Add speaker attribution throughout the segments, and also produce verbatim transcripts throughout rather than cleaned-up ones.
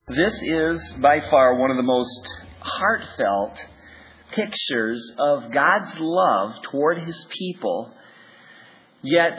Speaker 1: This is by far one of the most heartfelt pictures of God's love toward His people, yet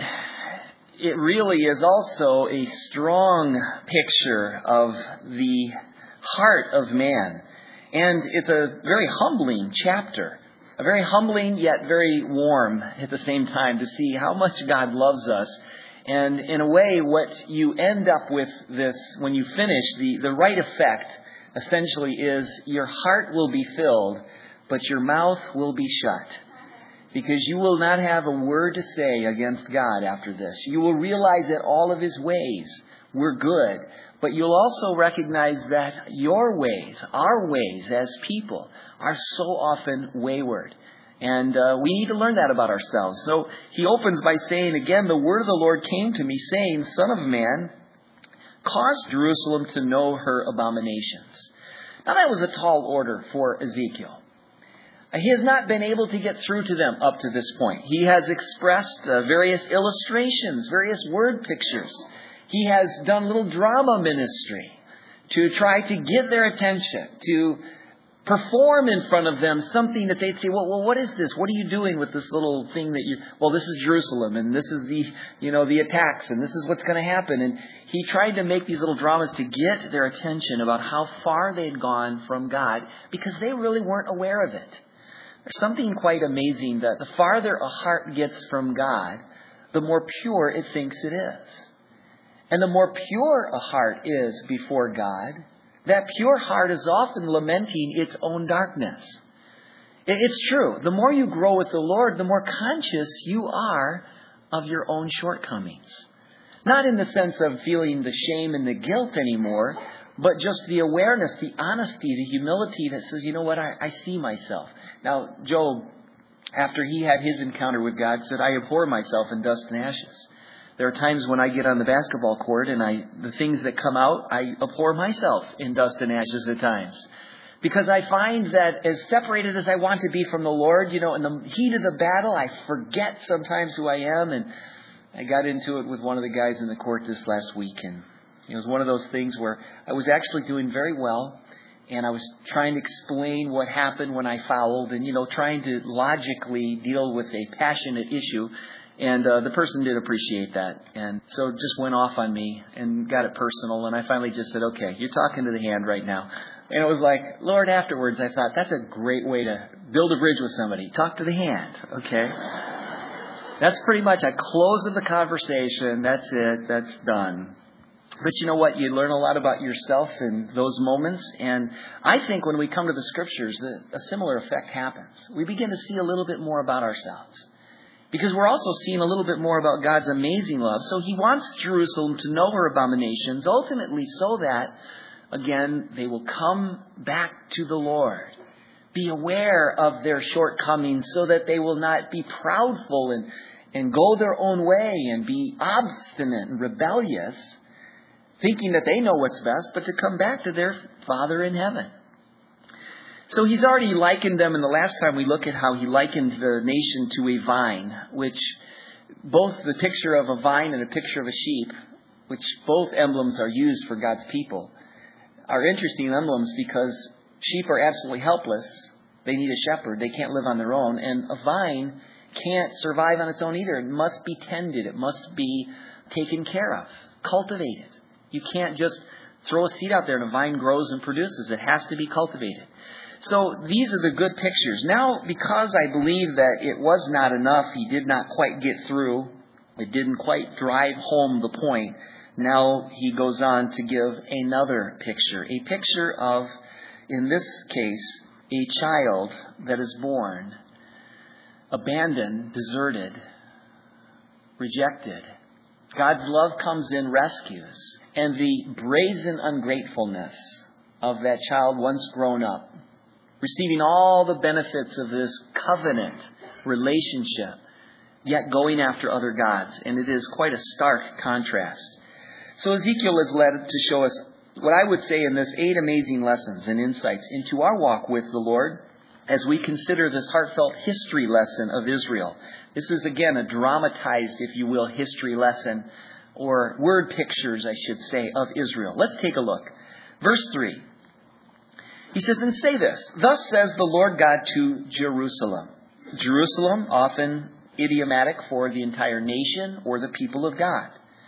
Speaker 1: it really is also a strong picture of the heart of man. And it's a very humbling chapter, a very humbling yet very warm at the same time to see how much God loves us. And in a way, what you end up with this, when you finish, the, the right effect essentially is your heart will be filled, but your mouth will be shut. Because you will not have a word to say against God after this. You will realize that all of His ways were good, but you'll also recognize that your ways, our ways as people, are so often wayward. And uh, we need to learn that about ourselves. So he opens by saying, again, the word of the Lord came to me, saying, Son of man, cause Jerusalem to know her abominations. Now that was a tall order for Ezekiel. He has not been able to get through to them up to this point. He has expressed uh, various illustrations, various word pictures. He has done little drama ministry to try to get their attention, to perform in front of them something that they'd say, well, well, what is this? What are you doing with this little thing that you, well, this is Jerusalem, and this is the, you know, the attacks, and this is what's going to happen. And he tried to make these little dramas to get their attention about how far they'd gone from God, because they really weren't aware of it. There's something quite amazing that the farther a heart gets from God, the more pure it thinks it is. And the more pure a heart is before God, that pure heart is often lamenting its own darkness. It's true. The more you grow with the Lord, the more conscious you are of your own shortcomings. Not in the sense of feeling the shame and the guilt anymore, but just the awareness, the honesty, the humility that says, you know what, I, I see myself. Now, Job, after he had his encounter with God, said, I abhor myself in dust and ashes. There are times when I get on the basketball court and I, the things that come out, I abhor myself in dust and ashes at times. Because I find that as separated as I want to be from the Lord, you know, in the heat of the battle, I forget sometimes who I am. And I got into it with one of the guys in the court this last week. And it was one of those things where I was actually doing very well. And I was trying to explain what happened when I fouled and, you know, trying to logically deal with a passionate issue. And uh, the person did appreciate that. And so it just went off on me and got it personal. And I finally just said, okay, you're talking to the hand right now. And it was like, Lord, afterwards I thought, that's a great way to build a bridge with somebody. Talk to the hand, okay? That's pretty much a close of the conversation. That's it. That's done. But you know what? You learn a lot about yourself in those moments. And I think when we come to the Scriptures, that a similar effect happens. We begin to see a little bit more about ourselves. Because we're also seeing a little bit more about God's amazing love. So He wants Jerusalem to know her abominations, ultimately so that, again, they will come back to the Lord. Be aware of their shortcomings so that they will not be proudful and, and go their own way and be obstinate and rebellious, thinking that they know what's best, but to come back to their Father in heaven. So he's already likened them, and the last time we look at how he likened the nation to a vine, which both the picture of a vine and a picture of a sheep, which both emblems are used for God's people, are interesting emblems because sheep are absolutely helpless. They need a shepherd. They can't live on their own. And a vine can't survive on its own either. It must be tended. It must be taken care of, cultivated. You can't just throw a seed out there and a vine grows and produces. It has to be cultivated. So these are the good pictures. Now, because I believe that it was not enough, he did not quite get through, it didn't quite drive home the point, now he goes on to give another picture. A picture of, in this case, a child that is born, abandoned, deserted, rejected. God's love comes in, rescues, and the brazen ungratefulness of that child once grown up, receiving all the benefits of this covenant relationship, yet going after other gods. And it is quite a stark contrast. So Ezekiel is led to show us what I would say in this eight amazing lessons and insights into our walk with the Lord as we consider this heartfelt history lesson of Israel. This is, again, a dramatized, if you will, history lesson, or word pictures, I should say, of Israel. Let's take a look. Verse three. He says, and say this, thus says the Lord God to Jerusalem. Jerusalem, often idiomatic for the entire nation or the people of God.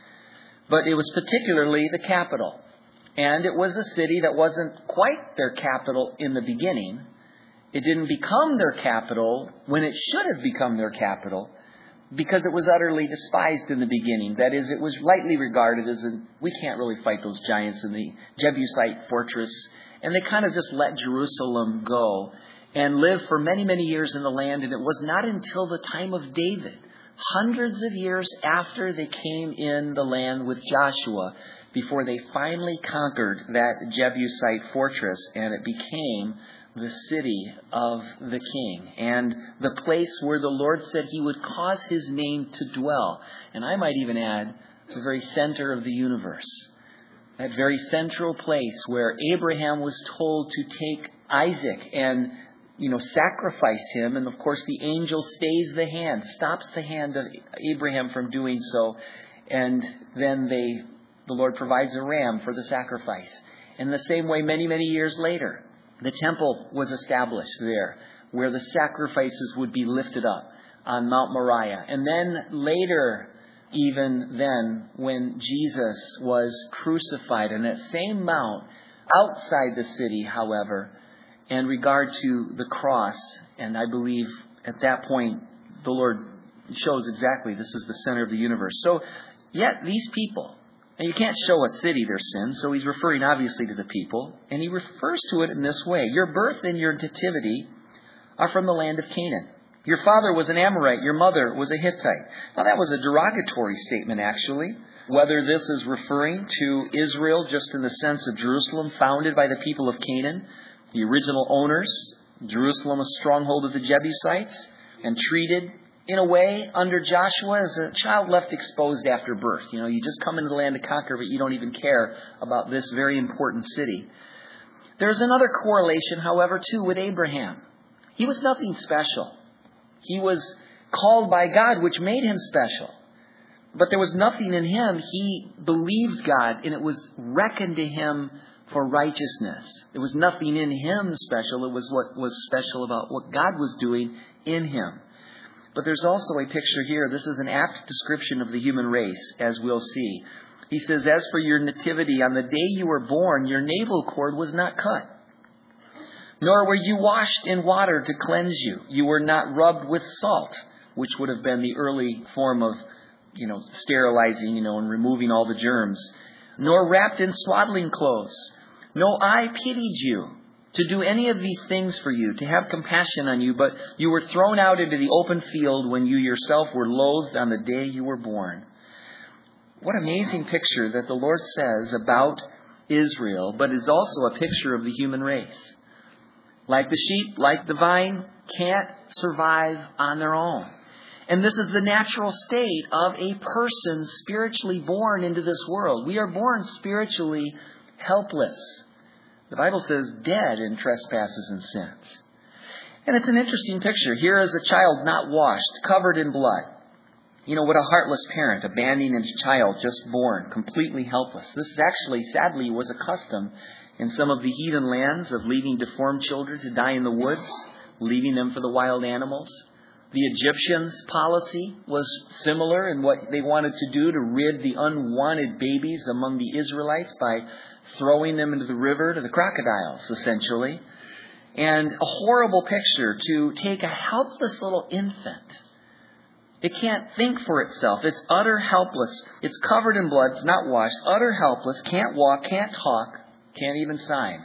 Speaker 1: But it was particularly the capital. And it was a city that wasn't quite their capital in the beginning. It didn't become their capital when it should have become their capital, because it was utterly despised in the beginning. That is, it was lightly regarded as a, we can't really fight those giants in the Jebusite fortress. And they kind of just let Jerusalem go and live for many, many years in the land. And it was not until the time of David, hundreds of years after they came in the land with Joshua, before they finally conquered that Jebusite fortress, and it became the city of the king, and the place where the Lord said He would cause His name to dwell. And I might even add, the very center of the universe. That very central place where Abraham was told to take Isaac and, you know, sacrifice him. And of course the angel stays the hand, stops the hand of Abraham from doing so. And then they, the Lord provides a ram for the sacrifice. In the same way, many, many years later, the temple was established there, where the sacrifices would be lifted up on Mount Moriah. And then later, even then, when Jesus was crucified on that same mount, outside the city, however, in regard to the cross, and I believe at that point, the Lord shows exactly this is the center of the universe. So, yet these people, and you can't show a city their sin, so He's referring obviously to the people, and He refers to it in this way. Your birth and your nativity are from the land of Canaan. Your father was an Amorite, your mother was a Hittite. Now that was a derogatory statement, actually. Whether this is referring to Israel just in the sense of Jerusalem, founded by the people of Canaan, the original owners, Jerusalem a stronghold of the Jebusites, and treated in a way under Joshua as a child left exposed after birth. You know, you just come into the land to conquer, but you don't even care about this very important city. There's another correlation, however, too, with Abraham. He was nothing special. He was called by God, which made him special. But there was nothing in him. He believed God, and it was reckoned to him for righteousness. There was nothing in him special. It was what was special about what God was doing in him. But there's also a picture here. This is an apt description of the human race, as we'll see. He says, as for your nativity, on the day you were born, your navel cord was not cut. Nor were you washed in water to cleanse you. You were not rubbed with salt, which would have been the early form of, you know, sterilizing, you know, and removing all the germs. Nor wrapped in swaddling clothes. No eye pitied you to do any of these things for you, to have compassion on you, but you were thrown out into the open field when you yourself were loathed on the day you were born. What amazing picture that the Lord says about Israel, but is also a picture of the human race. Like the sheep, like the vine, can't survive on their own. And this is the natural state of a person spiritually born into this world. We are born spiritually helpless. The Bible says dead in trespasses and sins. And it's an interesting picture. Here is a child not washed, covered in blood. You know, what a heartless parent abandoning his child just born, completely helpless. This is actually, sadly, was a custom in some of the heathen lands of leaving deformed children to die in the woods, leaving them for the wild animals. The Egyptians' policy was similar in what they wanted to do to rid the unwanted babies among the Israelites by throwing them into the river to the crocodiles, essentially. And a horrible picture to take a helpless little infant. It can't think for itself. It's utter helpless. It's covered in blood. It's not washed. Utter helpless. Can't walk. Can't talk. Can't even sign.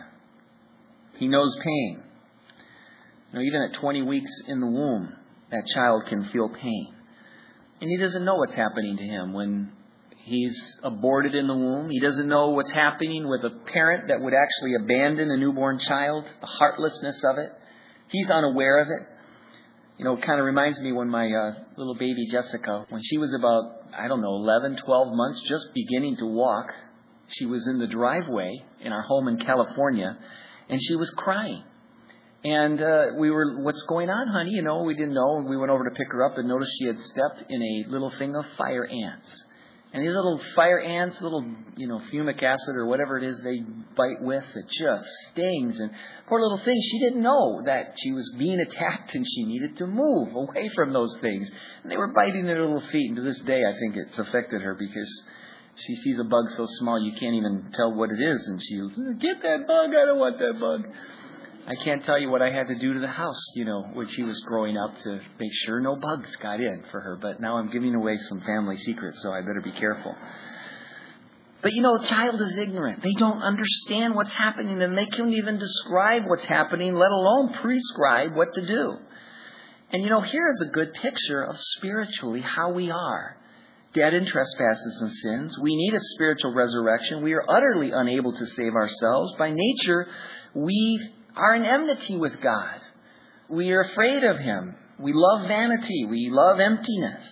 Speaker 1: He knows pain. You know, even at twenty weeks in the womb, that child can feel pain. And he doesn't know what's happening to him when he's aborted in the womb. He doesn't know what's happening with a parent that would actually abandon a newborn child, the heartlessness of it. He's unaware of it. You know, it kind of reminds me when my uh, little baby Jessica, when she was about, I don't know, eleven, twelve months, just beginning to walk, she was in the driveway in our home in California, and she was crying. And uh, we were, what's going on, honey? You know, we didn't know. We went over to pick her up and noticed she had stepped in a little thing of fire ants. And these little fire ants, little, you know, fumic acid or whatever it is they bite with, it just stings. And poor little thing, she didn't know that she was being attacked and she needed to move away from those things. And they were biting their little feet. And to this day, I think it's affected her because she sees a bug so small you can't even tell what it is. And she goes, get that bug, I don't want that bug. I can't tell you what I had to do to the house, you know, when she was growing up to make sure no bugs got in for her. But now I'm giving away some family secrets, so I better be careful. But, you know, a child is ignorant. They don't understand what's happening, and they can't even describe what's happening, let alone prescribe what to do. And, you know, here is a good picture of spiritually how we are. Dead in trespasses and sins. We need a spiritual resurrection. We are utterly unable to save ourselves. By nature, we are in enmity with God. We are afraid of Him. We love vanity. We love emptiness.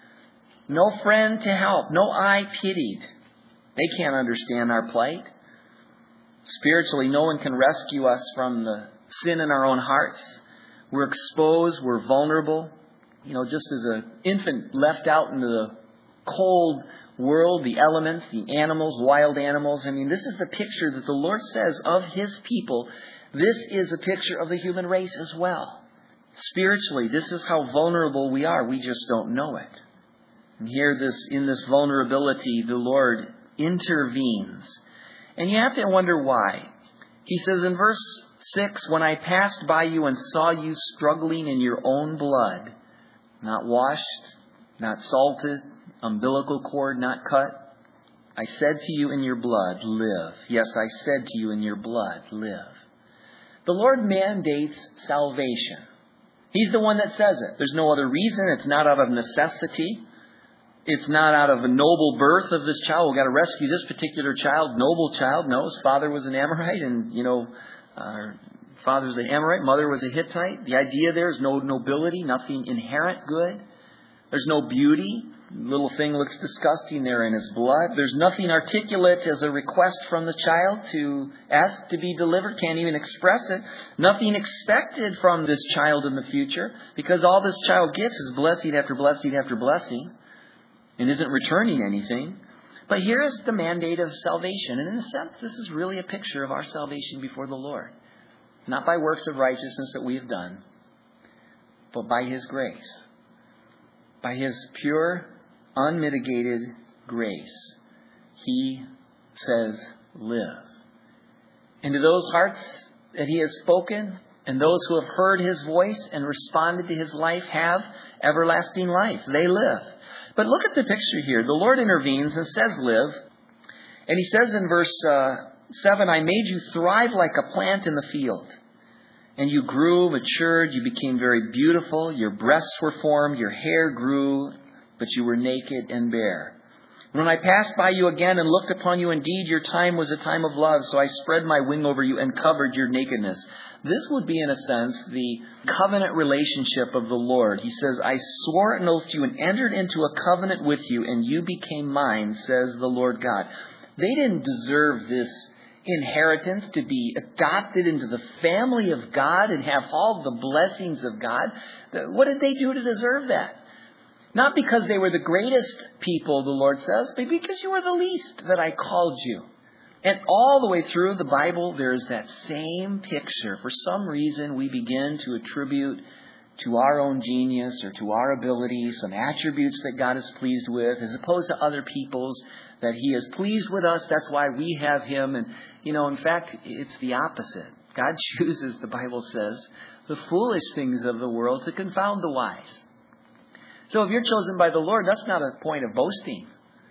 Speaker 1: No friend to help. No eye pitied. They can't understand our plight. Spiritually, no one can rescue us from the sin in our own hearts. We're exposed. We're vulnerable. You know, just as an infant left out into the cold world, the elements, the animals, wild animals. I mean, this is the picture that the Lord says of His people. This is a picture of the human race as well. Spiritually, this is how vulnerable we are. We just don't know it. And here, this in this vulnerability, the Lord intervenes. And you have to wonder why. He says in verse six, when I passed by you and saw you struggling in your own blood, not washed, not salted, umbilical cord not cut, I said to you in your blood, live. Yes, I said to you in your blood, live. The Lord mandates salvation. He's the one that says it. There's no other reason. It's not out of necessity. It's not out of a noble birth of this child. We've got to rescue this particular child, noble child. No, his father was an Amorite, and, you know, uh, father was an Amorite, mother was a Hittite. The idea there is no nobility, nothing inherent good. There's no beauty. Little thing looks disgusting there in his blood. There's nothing articulate as a request from the child to ask to be delivered. Can't even express it. Nothing expected from this child in the future, because all this child gets is blessing after blessing after blessing and isn't returning anything. But here's the mandate of salvation. And in a sense, this is really a picture of our salvation before the Lord. Not by works of righteousness that we have done, but by His grace. By His pure, unmitigated grace, He says, live. And to those hearts that He has spoken, and those who have heard His voice and responded to His life, have everlasting life. They live. But look at the picture here. The Lord intervenes and says, live. And He says in verse uh, seven, I made you thrive like a plant in the field. And you grew, matured, you became very beautiful. Your breasts were formed, your hair grew, but you were naked and bare. When I passed by you again and looked upon you, indeed your time was a time of love, so I spread my wing over you and covered your nakedness. This would be, in a sense, the covenant relationship of the Lord. He says, I swore an oath to you and entered into a covenant with you, and you became mine, says the Lord God. They didn't deserve this inheritance to be adopted into the family of God and have all the blessings of God. What did they do to deserve that? Not because they were the greatest people, the Lord says, but because you were the least that I called you. And all the way through the Bible, there's that same picture. For some reason, we begin to attribute to our own genius or to our ability some attributes that God is pleased with, as opposed to other people's, that He is pleased with us. That's why we have Him. And, you know, in fact, it's the opposite. God chooses, the Bible says, the foolish things of the world to confound the wise. So if you're chosen by the Lord, that's not a point of boasting.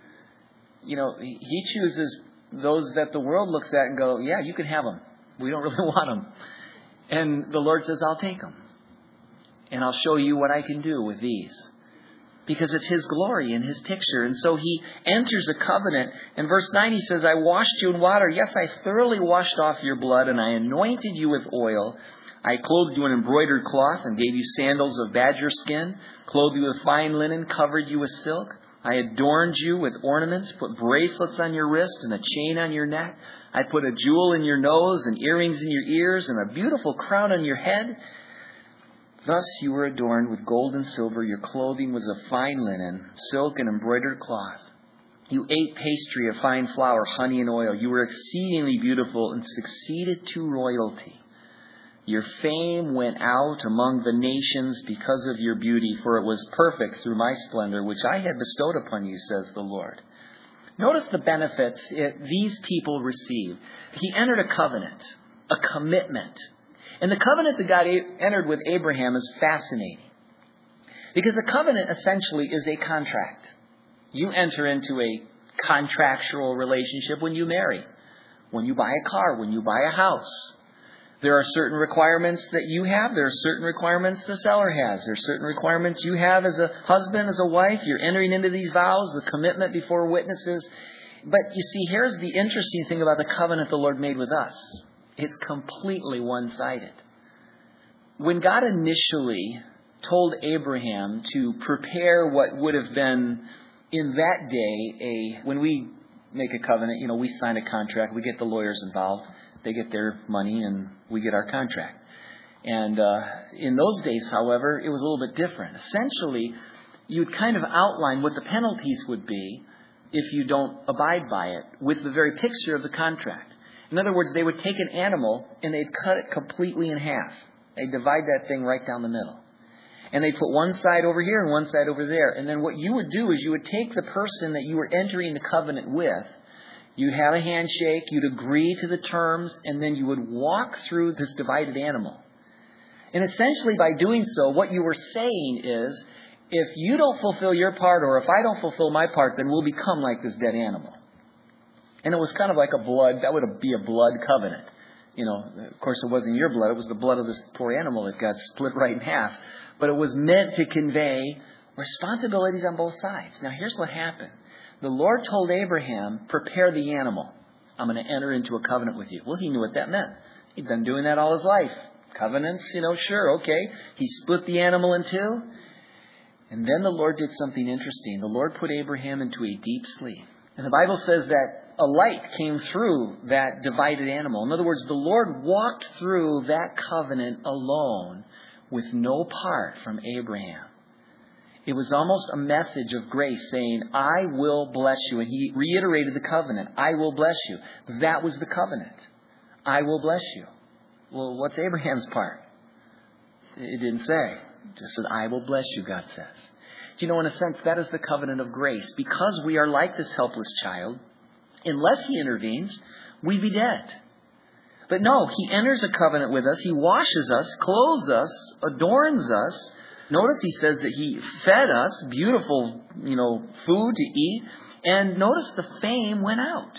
Speaker 1: You know, He chooses those that the world looks at and go, yeah, you can have them. We don't really want them. And the Lord says, I'll take them. And I'll show you what I can do with these. Because it's His glory and His picture. And so He enters a covenant. In verse nine, He says, I washed you in water. Yes, I thoroughly washed off your blood, and I anointed you with oil. I clothed you in embroidered cloth and gave you sandals of badger skin, clothed you with fine linen, covered you with silk. I adorned you with ornaments, put bracelets on your wrist and a chain on your neck. I put a jewel in your nose and earrings in your ears and a beautiful crown on your head. Thus you were adorned with gold and silver. Your clothing was of fine linen, silk, and embroidered cloth. You ate pastry of fine flour, honey and oil. You were exceedingly beautiful and succeeded to royalty. Your fame went out among the nations because of your beauty, for it was perfect through my splendor, which I had bestowed upon you, says the Lord. Notice the benefits it, these people received. He entered a covenant, a commitment. And the covenant that God a- entered with Abraham is fascinating. Because a covenant essentially is a contract. You enter into a contractual relationship when you marry, when you buy a car, when you buy a house. There are certain requirements that you have. There are certain requirements the seller has. There are certain requirements you have as a husband, as a wife. You're entering into these vows, the commitment before witnesses. But you see, here's the interesting thing about the covenant the Lord made with us. It's completely one-sided. When God initially told Abraham to prepare what would have been, in that day, a when we make a covenant, you know, we sign a contract, we get the lawyers involved. They get their money and we get our contract. And uh, in those days, however, it was a little bit different. Essentially, you'd kind of outline what the penalties would be if you don't abide by it with the very picture of the contract. In other words, they would take an animal and they'd cut it completely in half. They'd divide that thing right down the middle. And they'd put one side over here and one side over there. And then what you would do is you would take the person that you were entering the covenant with. You'd have a handshake, you'd agree to the terms, and then you would walk through this divided animal. And essentially by doing so, what you were saying is, if you don't fulfill your part, or if I don't fulfill my part, then we'll become like this dead animal. And it was kind of like a blood, that would be a blood covenant. You know, of course it wasn't your blood, it was the blood of this poor animal that got split right in half. But it was meant to convey responsibilities on both sides. Now here's what happened. The Lord told Abraham, prepare the animal. I'm going to enter into a covenant with you. Well, he knew what that meant. He'd been doing that all his life. Covenants, you know, sure, okay. He split the animal in two. And then the Lord did something interesting. The Lord put Abraham into a deep sleep. And the Bible says that a light came through that divided animal. In other words, the Lord walked through that covenant alone with no part from Abraham. It was almost a message of grace saying, I will bless you. And he reiterated the covenant. I will bless you. That was the covenant. I will bless you. Well, what's Abraham's part? It didn't say. It just said, I will bless you, God says. Do you know, in a sense, that is the covenant of grace. Because we are like this helpless child, unless he intervenes, we'd be dead. But no, he enters a covenant with us. He washes us, clothes us, adorns us. Notice he says that he fed us beautiful, you know, food to eat. And notice the fame went out.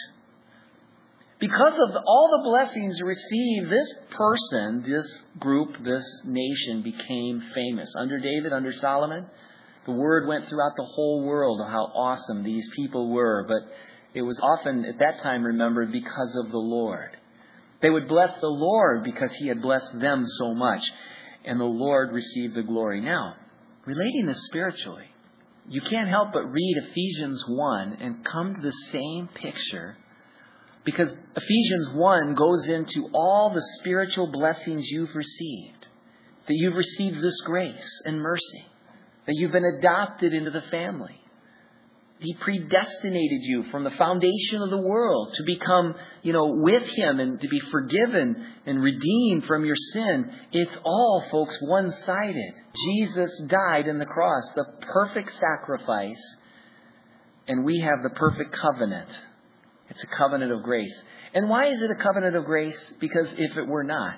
Speaker 1: Because of all the blessings received, this person, this group, this nation became famous. Under David, under Solomon, the word went throughout the whole world of how awesome these people were. But it was often at that time remembered because of the Lord. They would bless the Lord because he had blessed them so much. And the Lord received the glory. Now, relating this spiritually, you can't help but read Ephesians one and come to the same picture, because Ephesians one goes into all the spiritual blessings you've received. That you've received this grace and mercy. That you've been adopted into the family. He predestinated you from the foundation of the world to become, you know, with him and to be forgiven and redeemed from your sin. It's all, folks, one-sided. Jesus died on the cross, the perfect sacrifice, and we have the perfect covenant. It's a covenant of grace. And why is it a covenant of grace? Because if it were not,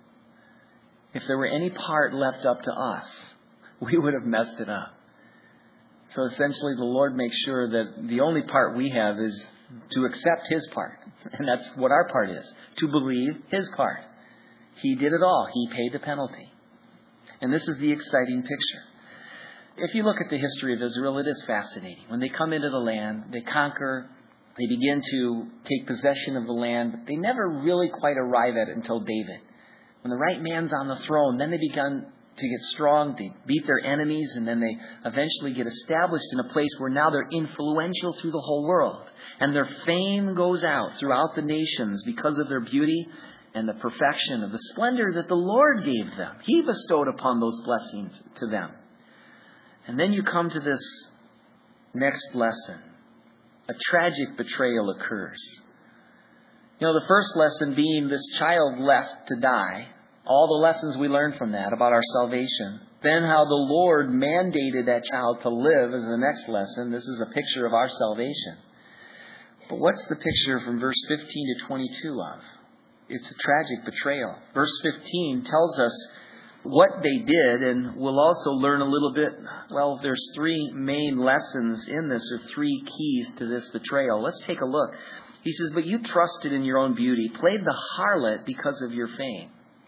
Speaker 1: if there were any part left up to us, we would have messed it up. So essentially, the Lord makes sure that the only part we have is to accept his part. And that's what our part is, to believe his part. He did it all. He paid the penalty. And this is the exciting picture. If you look at the history of Israel, it is fascinating. When they come into the land, they conquer, they begin to take possession of the land, but they never really quite arrive at it until David. When the right man's on the throne, then they begin to get strong, they beat their enemies, and then they eventually get established in a place where now they're influential through the whole world. And their fame goes out throughout the nations because of their beauty and the perfection of the splendor that the Lord gave them. He bestowed upon those blessings to them. And then you come to this next lesson. a tragic betrayal occurs. You know, the first lesson being this child left to die. All the lessons we learned from that about our salvation. Then how the Lord mandated that child to live is the next lesson. This is a picture of our salvation. But what's the picture from verse fifteen to twenty-two of? It's a tragic betrayal. Verse fifteen tells us what they did, and we'll also learn a little bit. Well, there's three main lessons in this, or three keys to this betrayal. Let's take a look. He says, but you trusted in your own beauty, played the harlot because of your fame.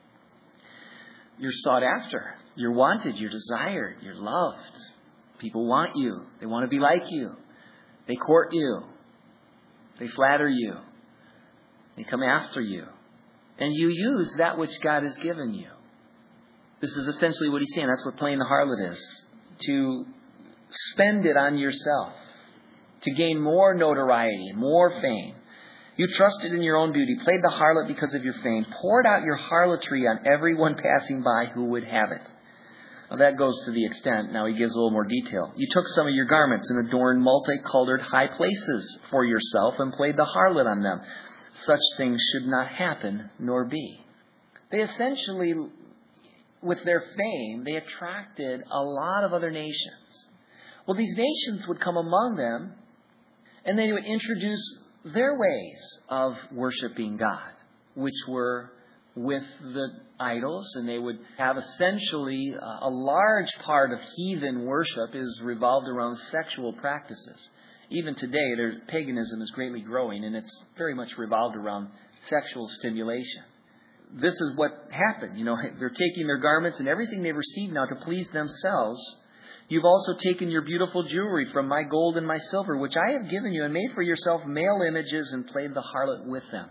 Speaker 1: You're sought after. You're wanted. You're desired. You're loved. People want you. They want to be like you. They court you. They flatter you. They come after you. And you use that which God has given you. This is essentially what he's saying. That's what playing the harlot is. To spend it on yourself. To gain more notoriety, more fame. You trusted in your own beauty, played the harlot because of your fame, poured out your harlotry on everyone passing by who would have it. Now that goes to the extent, now he gives a little more detail. You took some of your garments and adorned multicolored high places for yourself and played the harlot on them. Such things should not happen, nor be. They essentially, with their fame, they attracted a lot of other nations. Well, these nations would come among them, and they would introduce their ways of worshiping God, which were with the idols, and they would have essentially a large part of heathen worship is revolved around sexual practices. Even today, their paganism is greatly growing, and it's very much revolved around sexual stimulation. This is what happened. You know, they're taking their garments and everything they received now to please themselves. You've also taken your beautiful jewelry from my gold and my silver, which I have given you, and made for yourself male images and played the harlot with them.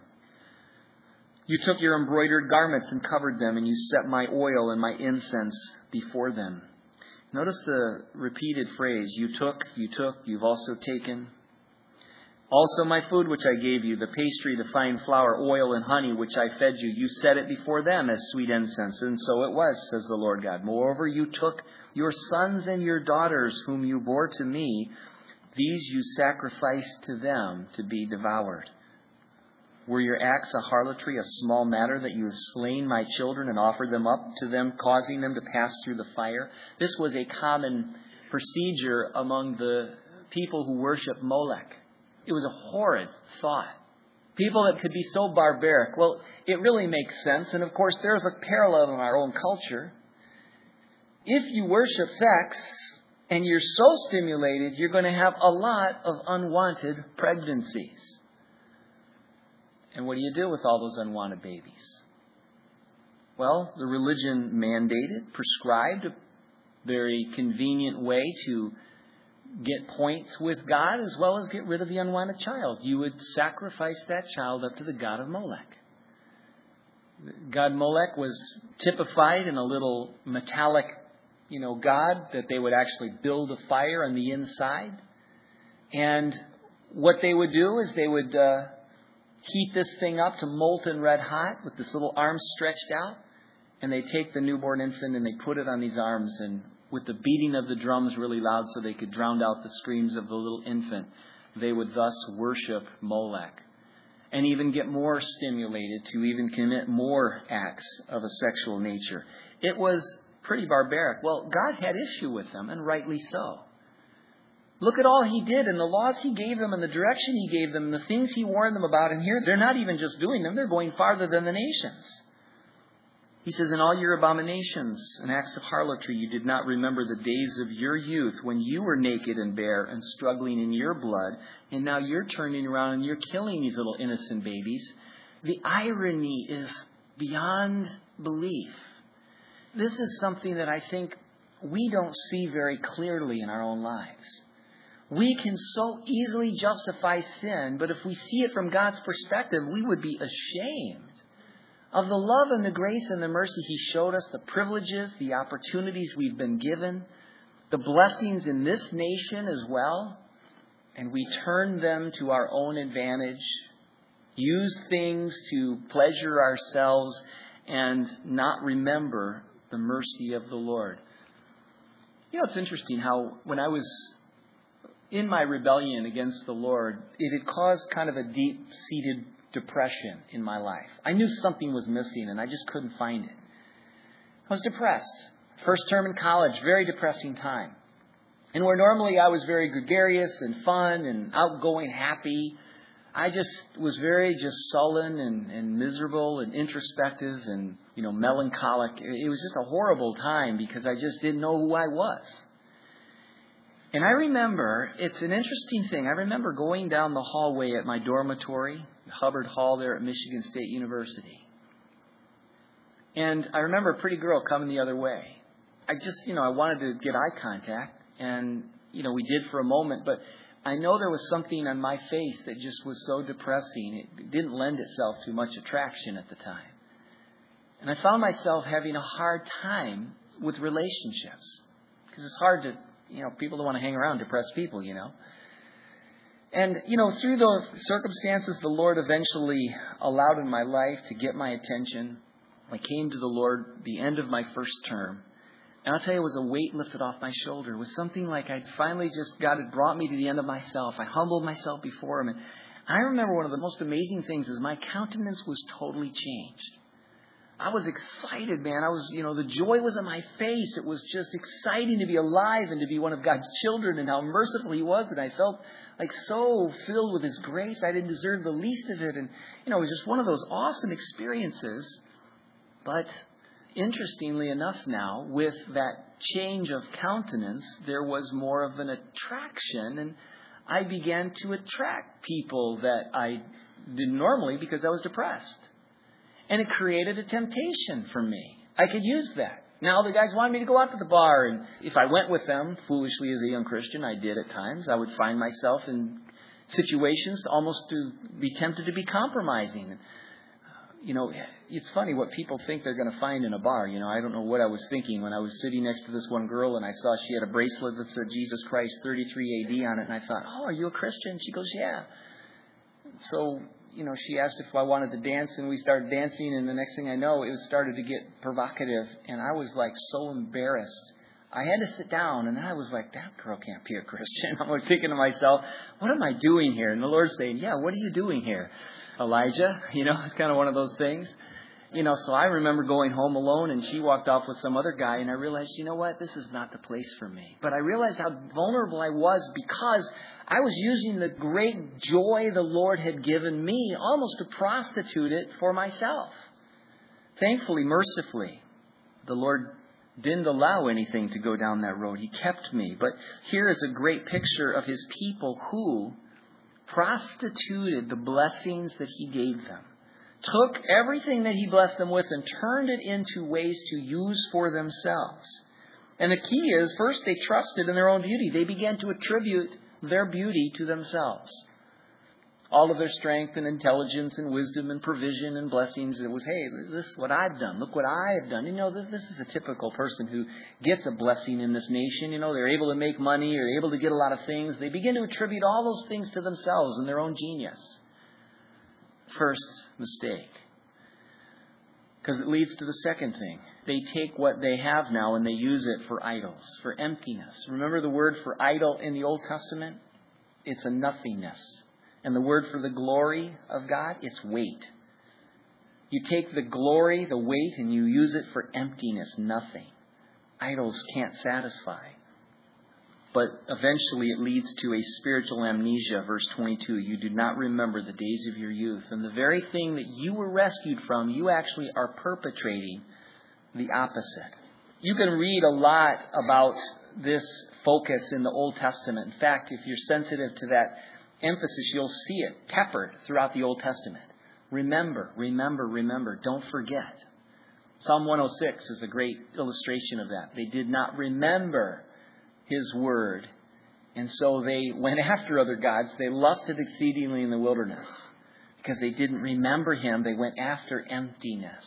Speaker 1: You took your embroidered garments and covered them, and you set my oil and my incense before them. Notice the repeated phrase, you took, you took, you've also taken. Also my food which I gave you, the pastry, the fine flour, oil, and honey which I fed you, you set it before them as sweet incense. And so it was, says the Lord God. Moreover, you took your sons and your daughters whom you bore to me, these you sacrificed to them to be devoured. Were your acts a harlotry, a small matter, that you have slain my children and offered them up to them, causing them to pass through the fire? This was a common procedure among the people who worship Molech. It was a horrid thought. People that could be so barbaric. Well, it really makes sense. And of course, there's a parallel in our own culture. If you worship sex and you're so stimulated, you're going to have a lot of unwanted pregnancies. And what do you do with all those unwanted babies? Well, the religion mandated, prescribed a very convenient way to get points with God as well as get rid of the unwanted child. You would sacrifice that child up to the god of Molech. God Molech was typified in a little metallic, you know, god that they would actually build a fire on the inside. And what they would do is they would uh, heat this thing up to molten red hot with this little arm stretched out. And they take the newborn infant and they put it on these arms, and with the beating of the drums really loud so they could drown out the screams of the little infant, they would thus worship Molech. And even get more stimulated to even commit more acts of a sexual nature. It was pretty barbaric. Well, God had issue with them, and rightly so. Look at all He did and the laws He gave them and the direction He gave them and the things He warned them about. And here, they're not even just doing them, they're going farther than the nations. He says, in all your abominations and acts of harlotry, you did not remember the days of your youth when you were naked and bare and struggling in your blood. And now you're turning around and you're killing these little innocent babies. The irony is beyond belief. This is something that I think we don't see very clearly in our own lives. We can so easily justify sin, but if we see it from God's perspective, we would be ashamed of the love and the grace and the mercy He showed us, the privileges, the opportunities we've been given, the blessings in this nation as well, and we turn them to our own advantage, use things to pleasure ourselves, and not remember the mercy of the Lord. You know, it's interesting how when I was in my rebellion against the Lord, it had caused kind of a deep-seated depression in my life. I knew something was missing, and I just couldn't find it. I was depressed. First term in college, very depressing time. And where normally I was very gregarious and fun and outgoing, happy, I just was very just sullen and, and miserable and introspective and, you know, melancholic. It was just a horrible time because I just didn't know who I was. And I remember, it's an interesting thing, I remember going down the hallway at my dormitory, Hubbard Hall there at Michigan State University. And I remember a pretty girl coming the other way. I just, you know, I wanted to get eye contact. And, you know, we did for a moment. But I know there was something on my face that just was so depressing. It didn't lend itself to much attraction at the time. And I found myself having a hard time with relationships. Because it's hard to, you know, people don't want to hang around depressed people, you know. And, you know, through the circumstances the Lord eventually allowed in my life to get my attention, I came to the Lord the end of my first term. And I'll tell you, it was a weight lifted off my shoulder. It was something like I'd finally just, God had brought me to the end of myself. I humbled myself before Him. And I remember one of the most amazing things is my countenance was totally changed. I was excited, man. I was, you know, the joy was on my face. It was just exciting to be alive and to be one of God's children and how merciful He was. And I felt like so filled with His grace. I didn't deserve the least of it. And, you know, it was just one of those awesome experiences. But interestingly enough now, with that change of countenance, there was more of an attraction. And I began to attract people that I didn't normally because I was depressed. And it created a temptation for me. I could use that. Now the guys wanted me to go out to the bar. And if I went with them, foolishly as a young Christian, I did at times, I would find myself in situations almost to be tempted to be compromising. You know, it's funny what people think they're going to find in a bar. You know, I don't know what I was thinking when I was sitting next to this one girl and I saw she had a bracelet that said Jesus Christ thirty-three A D on it. And I thought, oh, are you a Christian? She goes, yeah. So, you know, she asked if I wanted to dance and we started dancing. And the next thing I know, it started to get provocative. And I was like so embarrassed. I had to sit down and I was like, that girl can't be a Christian. I'm like thinking to myself, what am I doing here? And the Lord's saying, yeah, what are you doing here, Elijah? You know, it's kind of one of those things. You know, so I remember going home alone and she walked off with some other guy and I realized, you know what, this is not the place for me. But I realized how vulnerable I was because I was using the great joy the Lord had given me almost to prostitute it for myself. Thankfully, mercifully, the Lord didn't allow anything to go down that road. He kept me. But here is a great picture of His people who prostituted the blessings that He gave them. Took everything that He blessed them with and turned it into ways to use for themselves. And the key is, first they trusted in their own beauty. They began to attribute their beauty to themselves. All of their strength and intelligence and wisdom and provision and blessings. It was, hey, this is what I've done. Look what I have done. You know, this is a typical person who gets a blessing in this nation. You know, they're able to make money or able to get a lot of things. They begin to attribute all those things to themselves and their own genius. First mistake. Because it leads to the second thing. They take what they have now and they use it for idols, for emptiness. Remember the word for idol in the Old Testament? It's a nothingness. And the word for the glory of God, it's weight. You take the glory, the weight, and you use it for emptiness, nothing. Idols can't satisfy. But eventually it leads to a spiritual amnesia, verse twenty-two. You do not remember the days of your youth. And the very thing that you were rescued from, you actually are perpetrating the opposite. You can read a lot about this focus in the Old Testament. In fact, if you're sensitive to that emphasis, you'll see it peppered throughout the Old Testament. Remember, remember, remember. Don't forget. Psalm one oh six is a great illustration of that. They did not remember His word. And so they went after other gods. They lusted exceedingly in the wilderness. Because they didn't remember Him, they went after emptiness.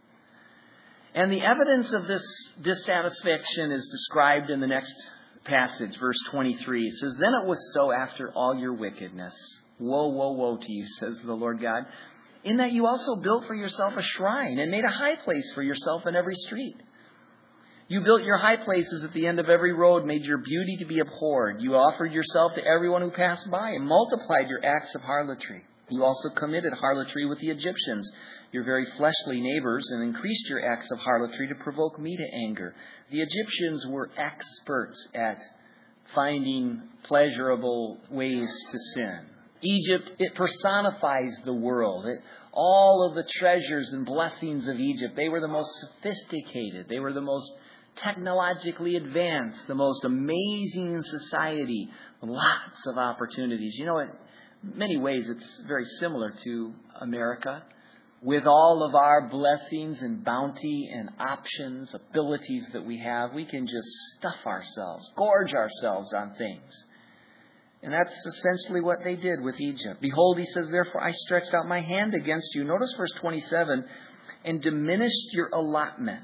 Speaker 1: And the evidence of this dissatisfaction is described in the next passage, verse twenty-three. It says, then it was so after all your wickedness. Woe, woe, woe to you, says the Lord God, in that you also built for yourself a shrine and made a high place for yourself in every street. You built your high places at the end of every road, made your beauty to be abhorred. You offered yourself to everyone who passed by and multiplied your acts of harlotry. You also committed harlotry with the Egyptians, your very fleshly neighbors, and increased your acts of harlotry to provoke me to anger. The Egyptians were experts at finding pleasurable ways to sin. Egypt, it personifies the world. It, all of the treasures and blessings of Egypt, they were the most sophisticated. They were the most technologically advanced, the most amazing society. Lots of opportunities. You know, in many ways, it's very similar to America. With all of our blessings and bounty and options, abilities that we have, we can just stuff ourselves, gorge ourselves on things. And that's essentially what they did with Egypt. Behold, he says, therefore I stretched out my hand against you. Notice verse twenty-seven, and diminished your allotment.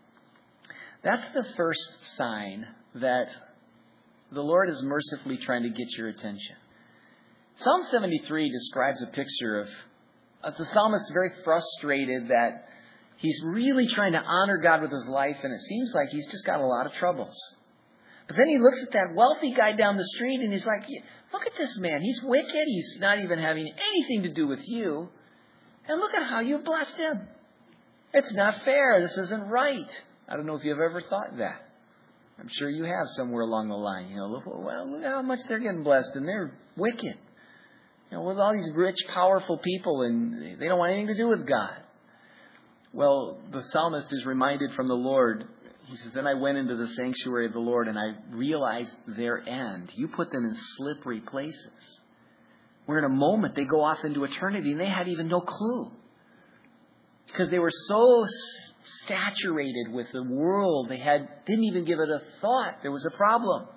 Speaker 1: That's the first sign that the Lord is mercifully trying to get your attention. Psalm seventy-three describes a picture of, of the psalmist very frustrated that he's really trying to honor God with his life, and it seems like he's just got a lot of troubles. But then he looks at that wealthy guy down the street and he's like, look at this man. He's wicked. He's not even having anything to do with you. And look at how you've blessed him. It's not fair. This isn't right. I don't know if you've ever thought that. I'm sure you have somewhere along the line. You know, look, well, look how much they're getting blessed and they're wicked. You know, with all these rich, powerful people and they don't want anything to do with God. Well, the psalmist is reminded from the Lord. He says, then I went into the sanctuary of the Lord and I realized their end. You put them in slippery places. Where in a moment they go off into eternity and they had even no clue. Because they were so saturated with the world, they had didn't even give it a thought. There was a problem.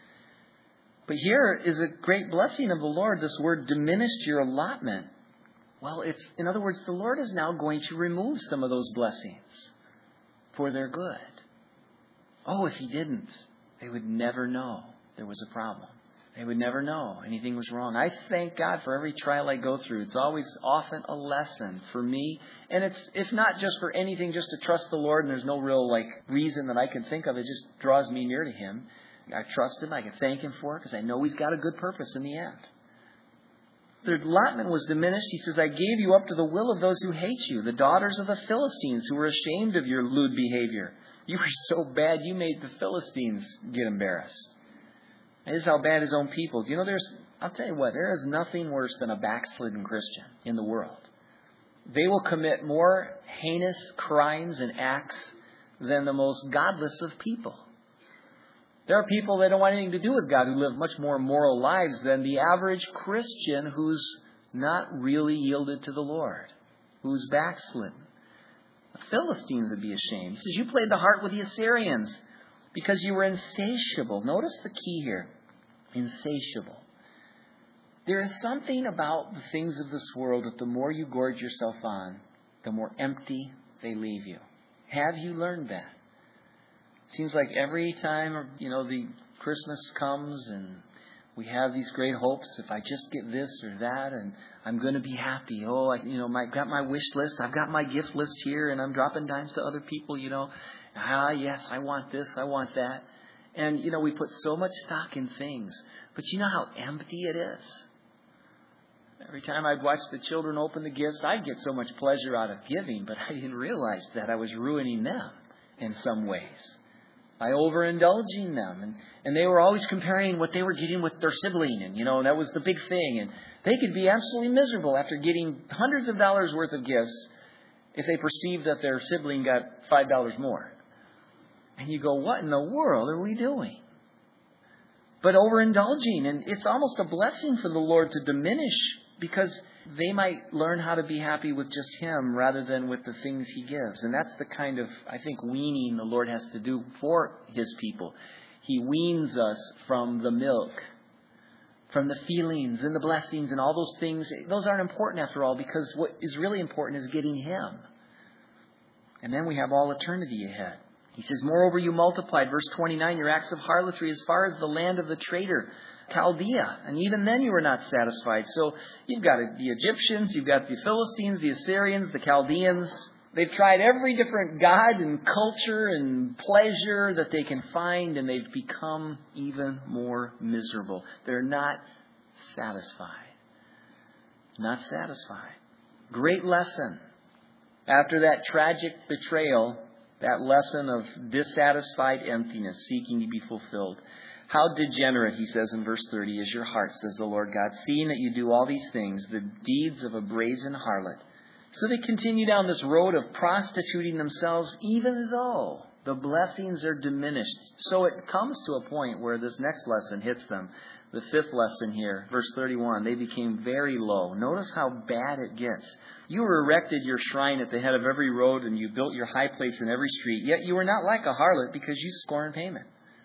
Speaker 1: But here is a great blessing of the Lord. This word diminished your allotment. Well, it's in other words, the Lord is now going to remove some of those blessings for their good. Oh, if he didn't, they would never know there was a problem. They would never know anything was wrong. I thank God for every trial I go through. It's always often a lesson for me. And it's if not just for anything, just to trust the Lord, and there's no real like reason that I can think of. It just draws me near to him. I trust him. I can thank him for it because I know he's got a good purpose in the end. Their allotment was diminished. He says, I gave you up to the will of those who hate you, the daughters of the Philistines who were ashamed of your lewd behavior. You were so bad, you made the Philistines get embarrassed. And this is how bad his own people. You know, there's, I'll tell you what, there is nothing worse than a backslidden Christian in the world. They will commit more heinous crimes and acts than the most godless of people. There are people that don't want anything to do with God who live much more moral lives than the average Christian who's not really yielded to the Lord, who's backslidden. The Philistines would be ashamed. He says, you played the harp with the Assyrians because you were insatiable. Notice the key here. Insatiable. There is something about the things of this world that the more you gorge yourself on, the more empty they leave you. Have you learned that? Seems like every time, you know, the Christmas comes and we have these great hopes. If I just get this or that, and I'm going to be happy. Oh, I, you know, I've got my wish list. I've got my gift list here, and I'm dropping dimes to other people. You know, ah, yes, I want this, I want that, and you know, we put so much stock in things. But you know how empty it is. Every time I'd watch the children open the gifts, I'd get so much pleasure out of giving, but I didn't realize that I was ruining them in some ways by overindulging them. And, and they were always comparing what they were getting with their sibling. And, you know, that was the big thing. And they could be absolutely miserable after getting hundreds of dollars worth of gifts if they perceived that their sibling got five dollars more. And you go, what in the world are we doing? But overindulging. And it's almost a blessing for the Lord to diminish because they might learn how to be happy with just him rather than with the things he gives. And that's the kind of, I think, weaning the Lord has to do for his people. He weans us from the milk, from the feelings and the blessings and all those things. Those aren't important after all, because what is really important is getting him. And then we have all eternity ahead. He says, moreover, you multiplied, verse twenty-nine, your acts of harlotry as far as the land of the traitor, Chaldea, and even then you were not satisfied. So you've got the Egyptians, you've got the Philistines, the Assyrians, the Chaldeans. They've tried every different god and culture and pleasure that they can find, and they've become even more miserable. They're not satisfied. Not satisfied. Great lesson. After that tragic betrayal, that lesson of dissatisfied emptiness, seeking to be fulfilled. How degenerate, he says in verse thirty, is your heart, says the Lord God, seeing that you do all these things, the deeds of a brazen harlot. So they continue down this road of prostituting themselves, even though the blessings are diminished. So it comes to a point where this next lesson hits them. The fifth lesson here, verse thirty-one, they became very low. Notice how bad it gets. You erected your shrine at the head of every road, and you built your high place in every street. Yet you were not like a harlot, because you scorned payment.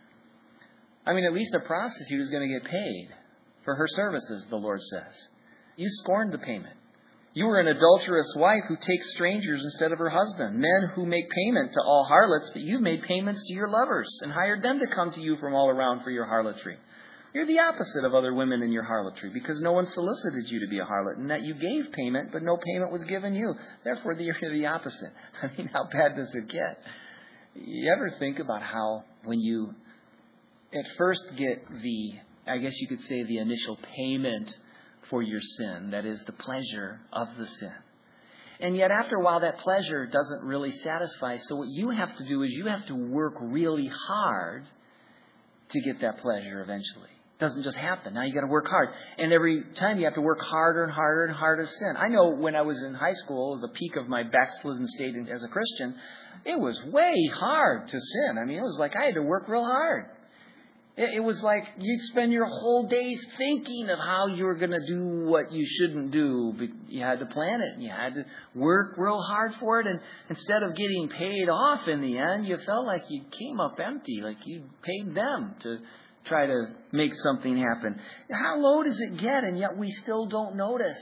Speaker 1: I mean, at least a prostitute is going to get paid for her services, the Lord says. You scorned the payment. You were an adulterous wife who takes strangers instead of her husband. Men who make payment to all harlots, but you made payments to your lovers and hired them to come to you from all around for your harlotry. You're the opposite of other women in your harlotry, because no one solicited you to be a harlot, and that you gave payment, but no payment was given you. Therefore, you're the opposite. I mean, how bad does it get? You ever think about how when you at first get the, I guess you could say, the initial payment for your sin, that is the pleasure of the sin. And yet after a while that pleasure doesn't really satisfy. So what you have to do is you have to work really hard to get that pleasure eventually. It doesn't just happen. Now you got to work hard. And every time you have to work harder and harder and harder to sin. I know when I was in high school, the peak of my backslidden state as a Christian, it was way hard to sin. I mean, it was like I had to work real hard. It was like you'd spend your whole days thinking of how you were going to do what you shouldn't do. But you had to plan it. And you had to work real hard for it. And instead of getting paid off in the end, you felt like you came up empty, like you paid them to try to make something happen. How low does it get? And yet we still don't notice.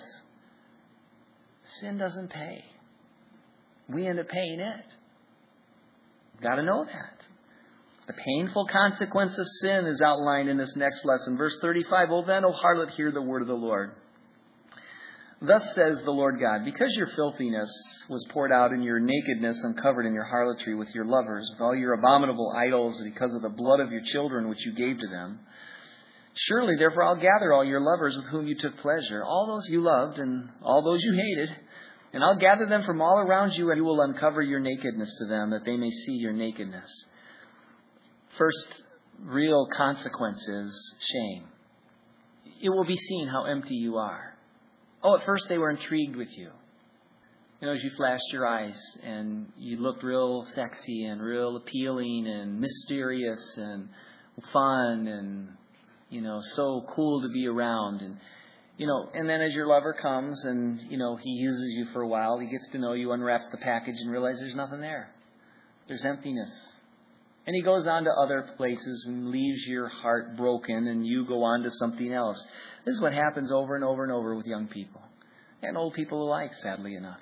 Speaker 1: Sin doesn't pay. We end up paying it. Got to know that. The painful consequence of sin is outlined in this next lesson. Verse thirty-five, O then, O harlot, hear the word of the Lord. Thus says the Lord God, because your filthiness was poured out and your nakedness uncovered in your harlotry with your lovers, with all your abominable idols, because of the blood of your children which you gave to them, surely therefore I'll gather all your lovers with whom you took pleasure, all those you loved and all those you hated, and I'll gather them from all around you, and you will uncover your nakedness to them, that they may see your nakedness. First real consequence is shame. It will be seen how empty you are. Oh, at first they were intrigued with you. You know, as you flashed your eyes and you looked real sexy and real appealing and mysterious and fun and, you know, so cool to be around. And, you know, and then as your lover comes and, you know, he uses you for a while, he gets to know you, unwraps the package and realizes there's nothing there. There's emptiness. And he goes on to other places and leaves your heart broken, and you go on to something else. This is what happens over and over and over with young people. And old people alike, sadly enough.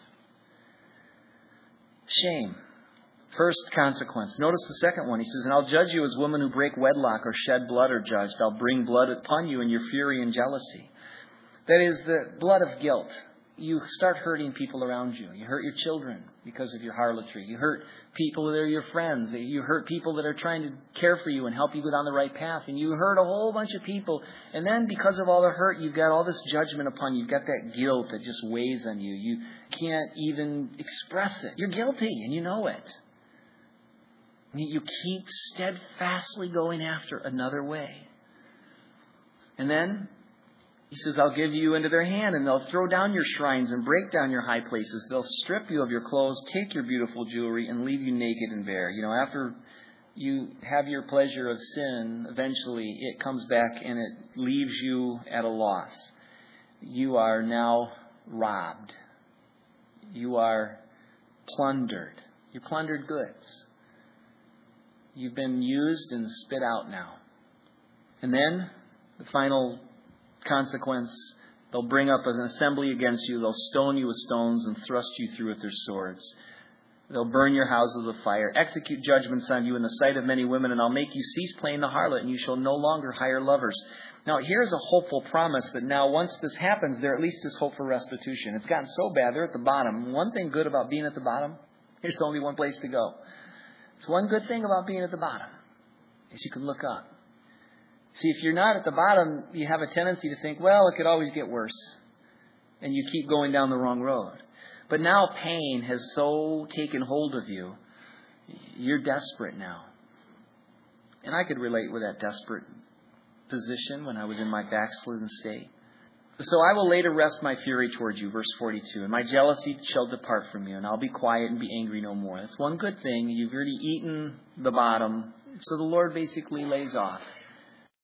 Speaker 1: Shame. First consequence. Notice the second one. He says, and I'll judge you as women who break wedlock or shed blood are judged. I'll bring blood upon you in your fury and jealousy. That is the blood of guilt. You start hurting people around you. You hurt your children because of your harlotry. You hurt people that are your friends. You hurt people that are trying to care for you and help you go down the right path. And you hurt a whole bunch of people. And then because of all the hurt, you've got all this judgment upon you. You've got that guilt that just weighs on you. You can't even express it. You're guilty and you know it. You keep steadfastly going after another way. And then he says, I'll give you into their hand, and they'll throw down your shrines and break down your high places. They'll strip you of your clothes, take your beautiful jewelry, and leave you naked and bare. You know, after you have your pleasure of sin, eventually it comes back and it leaves you at a loss. You are now robbed. You are plundered. You're plundered goods. You've been used and spit out now. And then the final consequence, they'll bring up an assembly against you. They'll stone you with stones and thrust you through with their swords. They'll burn your houses with fire, execute judgments on you in the sight of many women, and I'll make you cease playing the harlot, and you shall no longer hire lovers. Now, here's a hopeful promise that now once this happens, there at least is hope for restitution. It's gotten so bad, they're at the bottom. One thing good about being at the bottom, There's only one place to go. It's one good thing about being at the bottom is you can look up. See, if you're not at the bottom, you have a tendency to think, well, it could always get worse. And you keep going down the wrong road. But now pain has so taken hold of you, you're desperate now. And I could relate with that desperate position when I was in my backslidden state. So I will later rest my fury towards you, verse forty-two, and my jealousy shall depart from you, and I'll be quiet and be angry no more. That's one good thing. You've already eaten the bottom. So the Lord basically lays off.